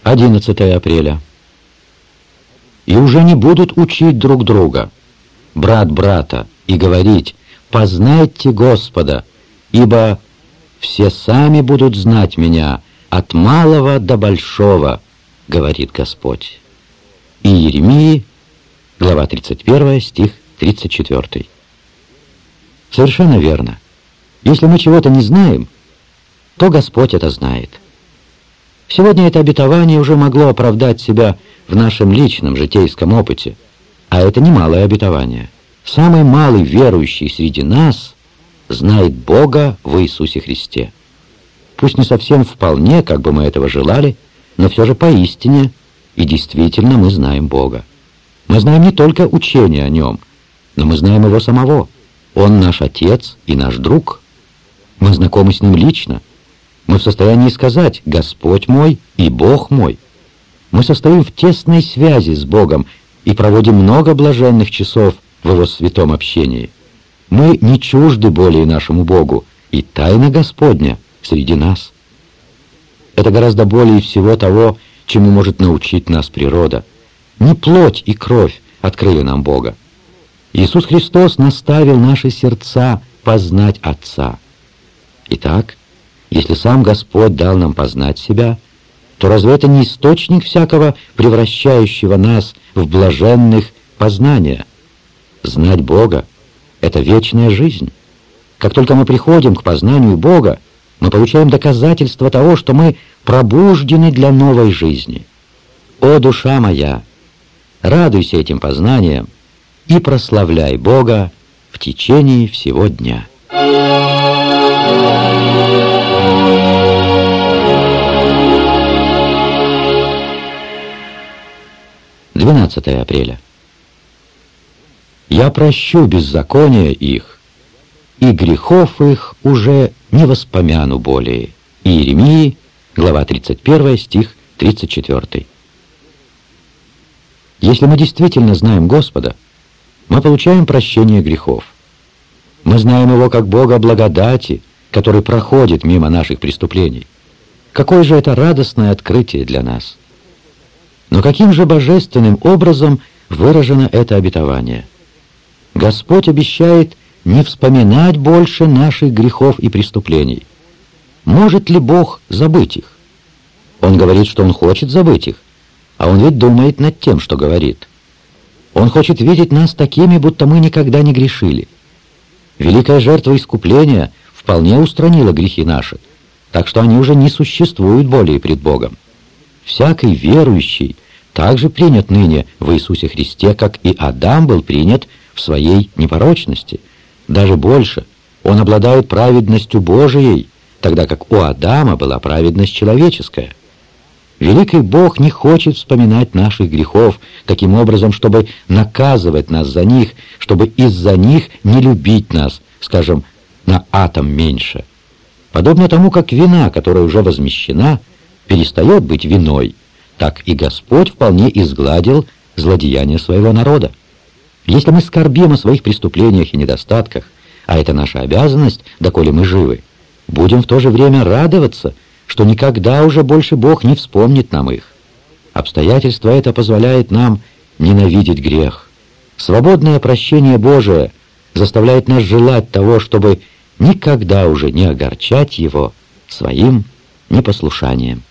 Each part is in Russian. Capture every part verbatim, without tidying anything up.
одиннадцатое апреля. И уже не будут учить друг друга, брат брата, и говорить: «Познайте Господа, ибо все сами будут знать меня, от малого до большого, говорит Господь». И Иеремии, глава тридцать первая, стих тридцать четвёртый. Совершенно верно. Если мы чего-то не знаем, то Господь это знает. Сегодня это обетование уже могло оправдать себя в нашем личном житейском опыте, а это немалое обетование. Самый малый верующий среди нас знает Бога в Иисусе Христе. Пусть не совсем вполне, как бы мы этого желали, но все же поистине и действительно мы знаем Бога. Мы знаем не только учение о Нем, но мы знаем Его самого. Он наш Отец и наш друг. Мы знакомы с Ним лично. Мы в состоянии сказать: «Господь мой и Бог мой». Мы состоим в тесной связи с Богом и проводим много блаженных часов в Его святом общении. Мы не чужды более нашему Богу, и тайна Господня среди нас. Это гораздо более всего того, чему может научить нас природа. Не плоть и кровь открыли нам Бога. Иисус Христос наставил наши сердца познать Отца. Итак, если сам Господь дал нам познать себя, то разве это не источник всякого превращающего нас в блаженных познания? Знать Бога — это вечная жизнь. Как только мы приходим к познанию Бога, мы получаем доказательство того, что мы пробуждены для новой жизни. О, душа моя, радуйся этим познанием и прославляй Бога в течение всего дня. двенадцатое апреля. «Я прощу беззакония их, и грехов их уже не воспомяну более». Иеремии, глава тридцать первая, стих тридцать четвёртый. Если мы действительно знаем Господа, мы получаем прощение грехов. Мы знаем Его как Бога благодати, который проходит мимо наших преступлений. Какое же это радостное открытие для нас! Но каким же божественным образом выражено это обетование? Господь обещает не вспоминать больше наших грехов и преступлений. Может ли Бог забыть их? Он говорит, что Он хочет забыть их, а Он ведь думает над тем, что говорит. Он хочет видеть нас такими, будто мы никогда не грешили. Великая жертва искупления вполне устранила грехи наши, так что они уже не существуют более пред Богом. Всякий верующий также принят ныне в Иисусе Христе, как и Адам был принят в своей непорочности. Даже больше, он обладает праведностью Божией, тогда как у Адама была праведность человеческая. Великий Бог не хочет вспоминать наших грехов таким образом, чтобы наказывать нас за них, чтобы из-за них не любить нас, скажем, на атом меньше. Подобно тому, как вина, которая уже возмещена, перестает быть виной, так и Господь вполне изгладил злодеяния своего народа. Если мы скорбим о своих преступлениях и недостатках, а это наша обязанность, доколе мы живы, будем в то же время радоваться, что никогда уже больше Бог не вспомнит нам их. Обстоятельство это позволяет нам ненавидеть грех. Свободное прощение Божие заставляет нас желать того, чтобы никогда уже не огорчать Его своим непослушанием.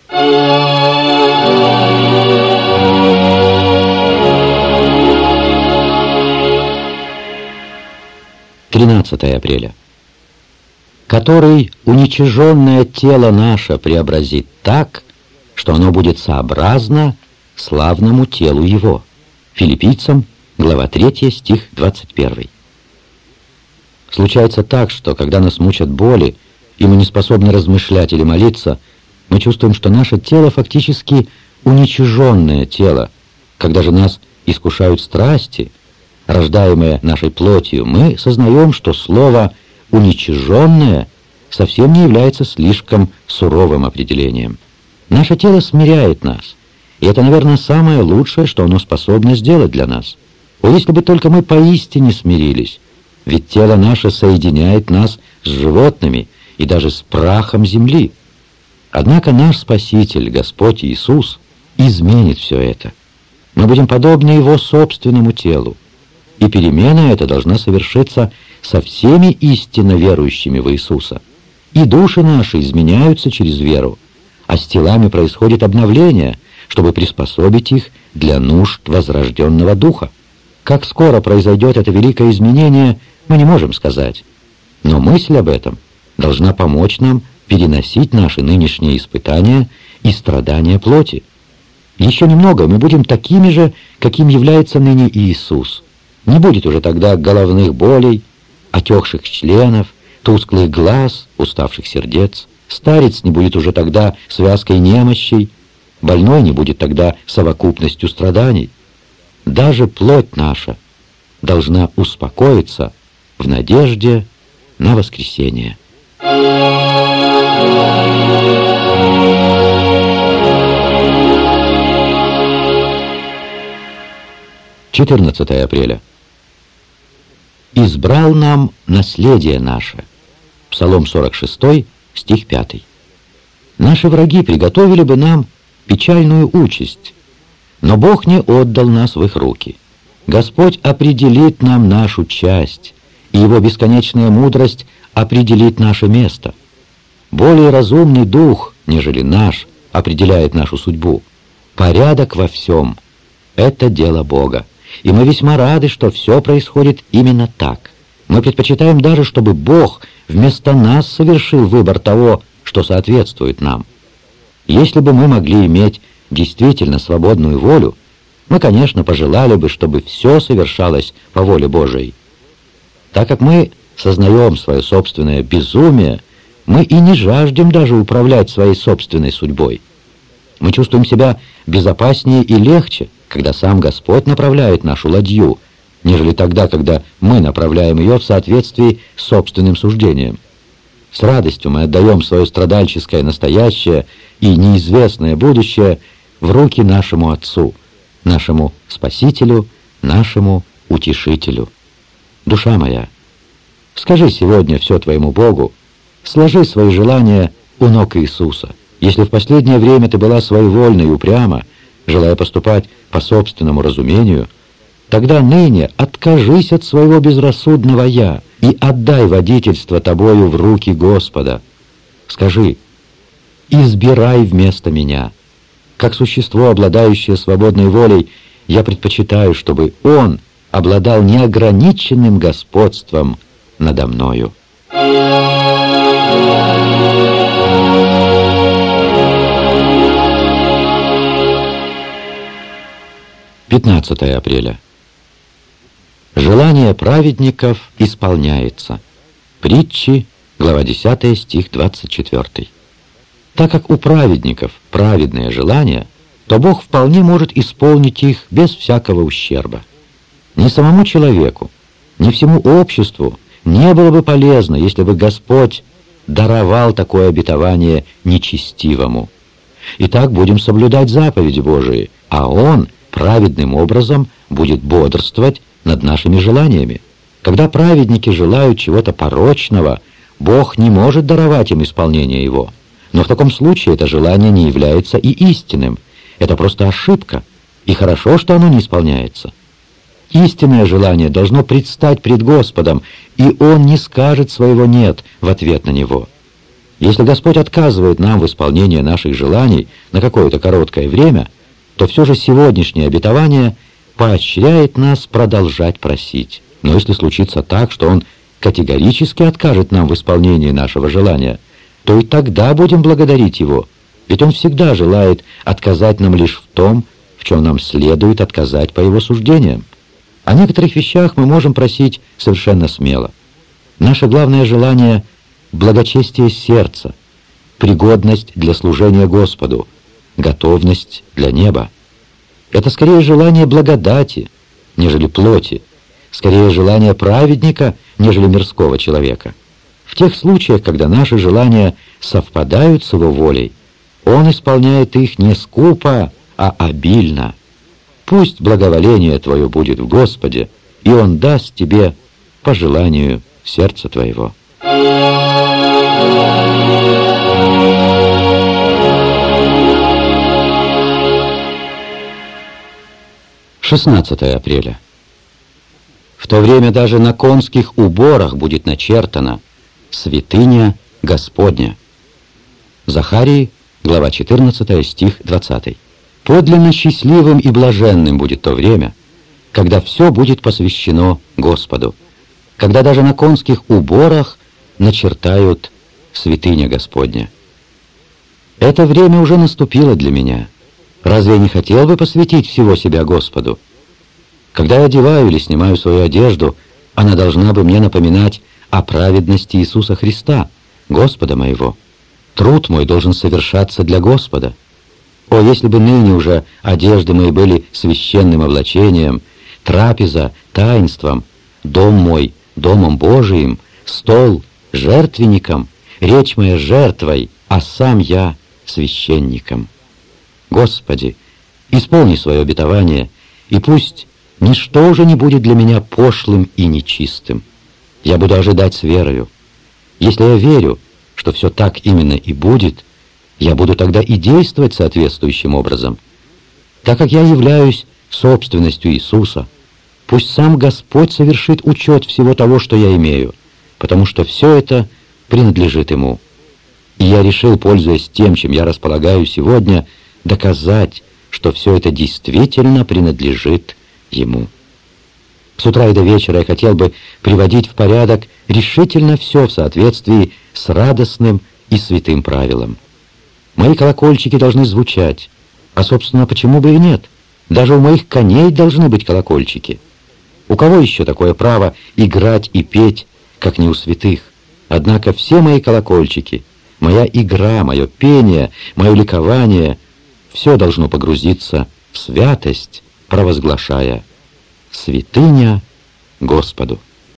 тринадцатое апреля. «Который уничиженное тело наше преобразит так, что оно будет сообразно славному телу Его». Филиппийцам, глава третья, стих двадцать первый. Случается так, что когда нас мучат боли, и мы не способны размышлять или молиться, мы чувствуем, что наше тело фактически уничиженное тело. Когда же нас искушают страсти, рождаемые нашей плотью, мы сознаем, что слово «уничиженное» совсем не является слишком суровым определением. Наше тело смиряет нас, и это, наверное, самое лучшее, что оно способно сделать для нас. О, если бы только мы поистине смирились, ведь тело наше соединяет нас с животными и даже с прахом земли. Однако наш Спаситель, Господь Иисус, изменит все это. Мы будем подобны Его собственному телу. И перемена эта должна совершиться со всеми истинно верующими в Иисуса. И души наши изменяются через веру, а с телами происходит обновление, чтобы приспособить их для нужд возрожденного духа. Как скоро произойдет это великое изменение, мы не можем сказать. Но мысль об этом должна помочь нам переносить наши нынешние испытания и страдания плоти. Еще немного мы будем такими же, каким является ныне Иисус. Не будет уже тогда головных болей, отекших членов, тусклых глаз, уставших сердец. Старец не будет уже тогда связкой немощей, больной не будет тогда совокупностью страданий. Даже плоть наша должна успокоиться в надежде на воскресение. четырнадцатое апреля. «Избрал нам наследие наше». Псалом сорок шесть, стих пятый. Наши враги приготовили бы нам печальную участь, но Бог не отдал нас в их руки. Господь определит нам нашу часть, и Его бесконечная мудрость определит наше место. Более разумный дух, нежели наш, определяет нашу судьбу. Порядок во всем — это дело Бога. И мы весьма рады, что все происходит именно так. Мы предпочитаем даже, чтобы Бог вместо нас совершил выбор того, что соответствует нам. Если бы мы могли иметь действительно свободную волю, мы, конечно, пожелали бы, чтобы все совершалось по воле Божией. Так как мы сознаем свое собственное безумие, мы и не жаждем даже управлять своей собственной судьбой. Мы чувствуем себя безопаснее и легче, когда сам Господь направляет нашу ладью, нежели тогда, когда мы направляем ее в соответствии с собственным суждением. С радостью мы отдаем свое страдальческое настоящее и неизвестное будущее в руки нашему Отцу, нашему Спасителю, нашему Утешителю. Душа моя, скажи сегодня все твоему Богу, сложи свои желания у ног Иисуса. Если в последнее время ты была своевольна и упряма, желая поступать по собственному разумению, тогда ныне откажись от своего безрассудного «я» и отдай водительство тобою в руки Господа. Скажи: «Избирай вместо меня». Как существо, обладающее свободной волей, я предпочитаю, чтобы Он обладал неограниченным господством надо мною. пятнадцатое апреля. Желание праведников исполняется. Притчи, глава десятая, стих двадцать четвёртый. Так как у праведников праведное желание, то Бог вполне может исполнить их без всякого ущерба. Ни самому человеку, ни всему обществу не было бы полезно, если бы Господь даровал такое обетование нечестивому. Итак, будем соблюдать заповеди Божии, а Он праведным образом будет бодрствовать над нашими желаниями. Когда праведники желают чего-то порочного, Бог не может даровать им исполнение его. Но в таком случае это желание не является и истинным. Это просто ошибка, и хорошо, что оно не исполняется. Истинное желание должно предстать пред Господом, и Он не скажет своего «нет» в ответ на него. Если Господь отказывает нам в исполнении наших желаний на какое-то короткое время, то все же сегодняшнее обетование поощряет нас продолжать просить. Но если случится так, что Он категорически откажет нам в исполнении нашего желания, то и тогда будем благодарить Его, ведь Он всегда желает отказать нам лишь в том, в чем нам следует отказать по Его суждениям. О некоторых вещах мы можем просить совершенно смело. Наше главное желание — благочестие сердца, пригодность для служения Господу, готовность для неба. Это скорее желание благодати, нежели плоти, скорее желание праведника, нежели мирского человека. В тех случаях, когда наши желания совпадают с Его волей, Он исполняет их не скупо, а обильно. Пусть благоволение твое будет в Господе, и Он даст тебе по желанию сердца твоего. шестнадцатое апреля. В то время даже на конских уборах будет начертано «Святыня Господня». Захарии, глава четырнадцатая, стих двадцатый. Подлинно счастливым и блаженным будет то время, когда все будет посвящено Господу, когда даже на конских уборах начертают «Святыня Господня». Это время уже наступило для меня. Разве я не хотел бы посвятить всего себя Господу? Когда я одеваю или снимаю свою одежду, она должна бы мне напоминать о праведности Иисуса Христа, Господа моего. Труд мой должен совершаться для Господа. О, если бы ныне уже одежды мои были священным облачением, трапеза — таинством, дом мой — домом Божиим, стол — жертвенником, речь моя — жертвой, а сам я — священником. Господи, исполни свое обетование, и пусть ничто уже не будет для меня пошлым и нечистым. Я буду ожидать с верою. Если я верю, что все так именно и будет, я буду тогда и действовать соответствующим образом. Так как я являюсь собственностью Иисуса, пусть сам Господь совершит учет всего того, что я имею, потому что все это принадлежит Ему. И я решил, пользуясь тем, чем я располагаю сегодня, доказать, что все это действительно принадлежит Ему. С утра и до вечера я хотел бы приводить в порядок решительно все в соответствии с радостным и святым правилом. Мои колокольчики должны звучать, а, собственно, почему бы и нет? Даже у моих коней должны быть колокольчики. У кого еще такое право играть и петь, как не у святых? Однако все мои колокольчики, моя игра, мое пение, мое ликование — все должно погрузиться в святость, провозглашая «Святыня Господу».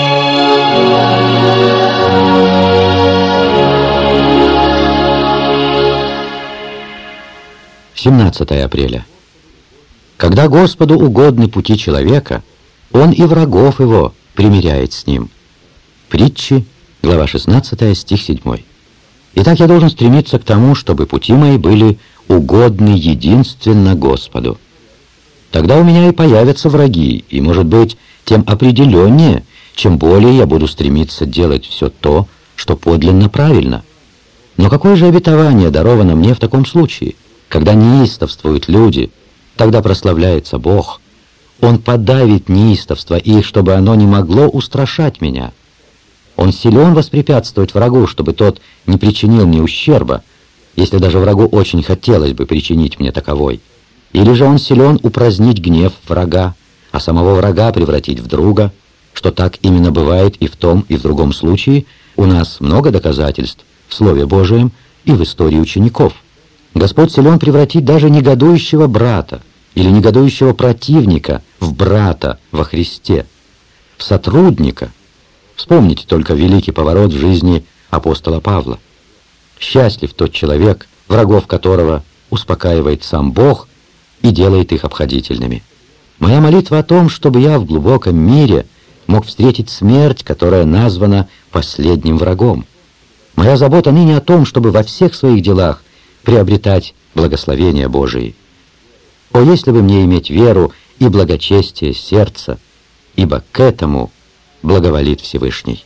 семнадцатое апреля. Когда Господу угодны пути человека, Он и врагов его примиряет с ним. Притчи, глава шестнадцатая, стих седьмой. Итак, я должен стремиться к тому, чтобы пути мои были угодны единственно Господу. Тогда у меня и появятся враги, и, может быть, тем определеннее, чем более я буду стремиться делать все то, что подлинно правильно. Но какое же обетование даровано мне в таком случае? Когда неистовствуют люди, тогда прославляется Бог. Он подавит неистовство их, чтобы оно не могло устрашать меня. Он силен воспрепятствовать врагу, чтобы тот не причинил мне ущерба, если даже врагу очень хотелось бы причинить мне таковой. Или же он силен упразднить гнев врага, а самого врага превратить в друга, что так именно бывает и в том, и в другом случае. У нас много доказательств в Слове Божием и в истории учеников. Господь силен превратить даже негодующего брата или негодующего противника в брата во Христе, в сотрудника. Вспомните только великий поворот в жизни апостола Павла. Счастлив тот человек, врагов которого успокаивает сам Бог и делает их обходительными. Моя молитва о том, чтобы я в глубоком мире мог встретить смерть, которая названа последним врагом. Моя забота ныне о том, чтобы во всех своих делах приобретать благословения Божии. О, если бы мне иметь веру и благочестие сердца, ибо к этому благоволит Всевышний.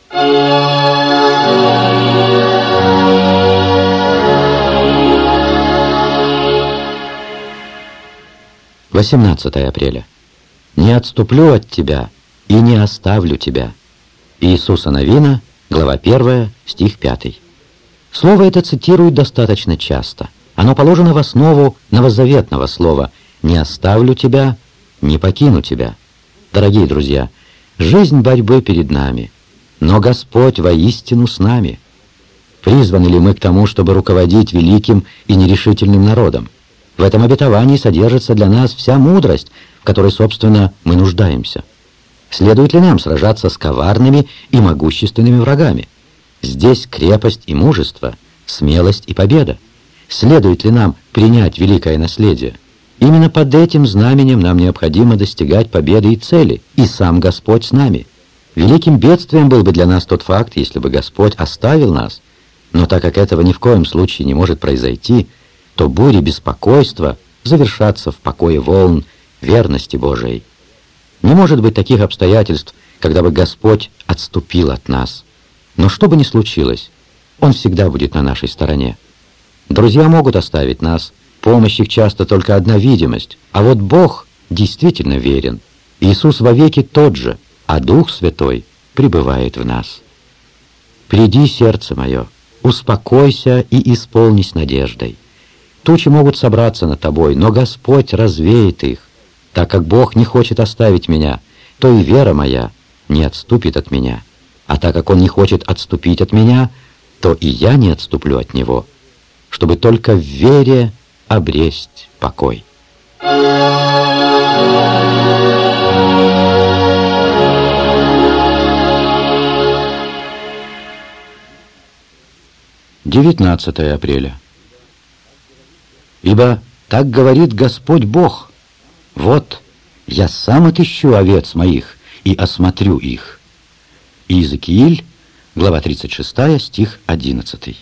восемнадцатое апреля. «Не отступлю от тебя и не оставлю тебя». Иисуса Навина, глава первая, стих пятый. Слово это цитируют достаточно часто. Оно положено в основу новозаветного слова «не оставлю тебя, не покину тебя». Дорогие друзья, жизнь борьбы перед нами, но Господь воистину с нами. Призваны ли мы к тому, чтобы руководить великим и нерешительным народом? В этом обетовании содержится для нас вся мудрость, в которой, собственно, мы нуждаемся. Следует ли нам сражаться с коварными и могущественными врагами? Здесь крепость и мужество, смелость и победа. Следует ли нам принять великое наследие? Именно под этим знаменем нам необходимо достигать победы и цели, и сам Господь с нами. Великим бедствием был бы для нас тот факт, если бы Господь оставил нас, но так как этого ни в коем случае не может произойти, то бури беспокойства завершатся в покое волн верности Божией. Не может быть таких обстоятельств, когда бы Господь отступил от нас. Но что бы ни случилось, Он всегда будет на нашей стороне. Друзья могут оставить нас, помощь их часто только одна видимость, а вот Бог действительно верен. Иисус вовеки тот же, а Дух Святой пребывает в нас. «Приди, сердце мое, успокойся и исполнись надеждой. Тучи могут собраться над тобой, но Господь развеет их. Так как Бог не хочет оставить меня, то и вера моя не отступит от меня. А так как Он не хочет отступить от меня, то и я не отступлю от Него, чтобы только в вере обресть покой». девятнадцатое апреля. «Ибо так говорит Господь Бог: вот, я сам отыщу овец моих и осмотрю их». Иезекииль, глава тридцать шестая, стих одиннадцатый.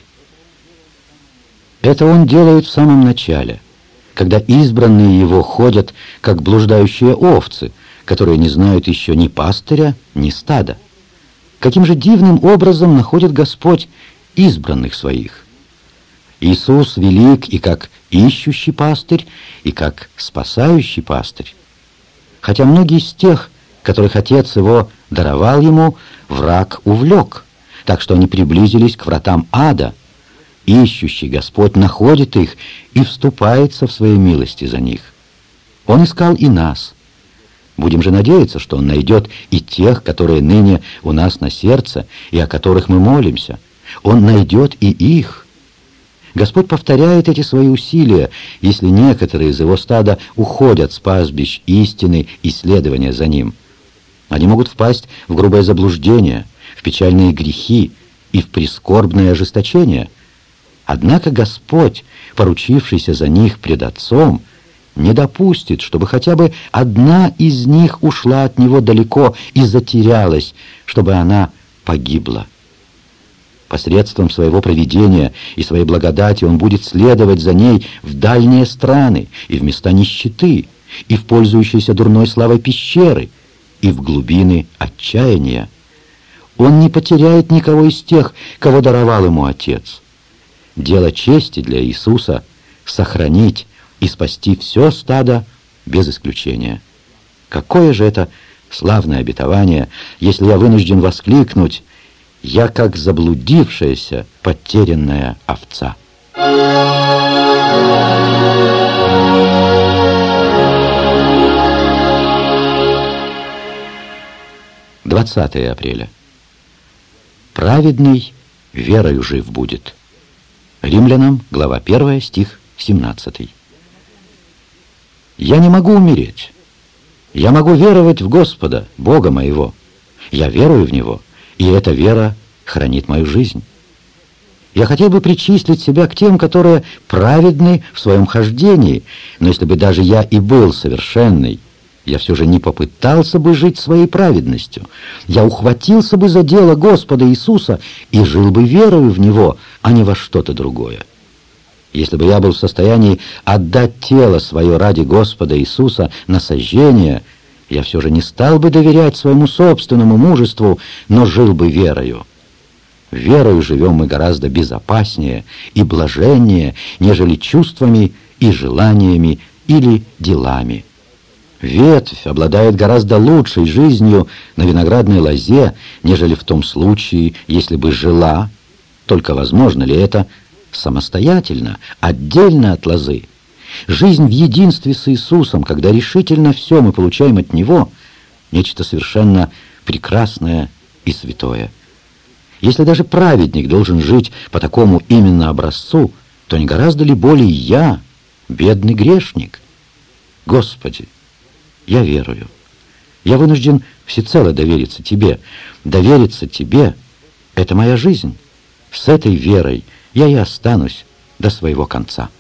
Это Он делает в самом начале, когда избранные Его ходят, как блуждающие овцы, которые не знают еще ни пастыря, ни стада. Каким же дивным образом находит Господь избранных Своих? Иисус велик и как ищущий пастырь, и как спасающий пастырь. Хотя многие из тех, которых Отец Его даровал Ему, враг увлек, так что они приблизились к вратам ада, ищущий Господь находит их и вступается в своей милости за них. Он искал и нас. Будем же надеяться, что Он найдет и тех, которые ныне у нас на сердце, и о которых мы молимся. Он найдет и их. Господь повторяет эти свои усилия, если некоторые из Его стада уходят с пастбищ истины и следования за Ним. Они могут впасть в грубое заблуждение, в печальные грехи и в прискорбное ожесточение. Однако Господь, поручившийся за них пред Отцом, не допустит, чтобы хотя бы одна из них ушла от Него далеко и затерялась, чтобы она погибла. Посредством своего провидения и своей благодати Он будет следовать за ней в дальние страны и в места нищеты, и в пользующиеся дурной славой пещеры, и в глубины отчаяния. Он не потеряет никого из тех, кого даровал Ему Отец. Дело чести для Иисуса — сохранить и спасти все стадо без исключения. Какое же это славное обетование, если я вынужден воскликнуть: «Я как заблудившаяся, потерянная овца». двадцатое апреля. «Праведный верою жив будет». Римлянам, глава первая, стих семнадцатый. «Я не могу умереть. Я могу веровать в Господа, Бога моего. Я верую в Него, и эта вера хранит мою жизнь. Я хотел бы причислить себя к тем, которые праведны в своем хождении, но если бы даже я и был совершенный, я все же не попытался бы жить своей праведностью. Я ухватился бы за дело Господа Иисуса и жил бы верою в Него, а не во что-то другое. Если бы я был в состоянии отдать тело свое ради Господа Иисуса на сожжение, я все же не стал бы доверять своему собственному мужеству, но жил бы верою. Верою живем мы гораздо безопаснее и блаженнее, нежели чувствами и желаниями или делами. Ветвь обладает гораздо лучшей жизнью на виноградной лозе, нежели в том случае, если бы жила, только возможно ли это, самостоятельно, отдельно от лозы. Жизнь в единстве с Иисусом, когда решительно все мы получаем от Него, нечто совершенно прекрасное и святое. Если даже праведник должен жить по такому именно образцу, то не гораздо ли более я, бедный грешник? Господи, я верую. Я вынужден всецело довериться Тебе. Довериться Тебе — это моя жизнь. С этой верой я и останусь до своего конца.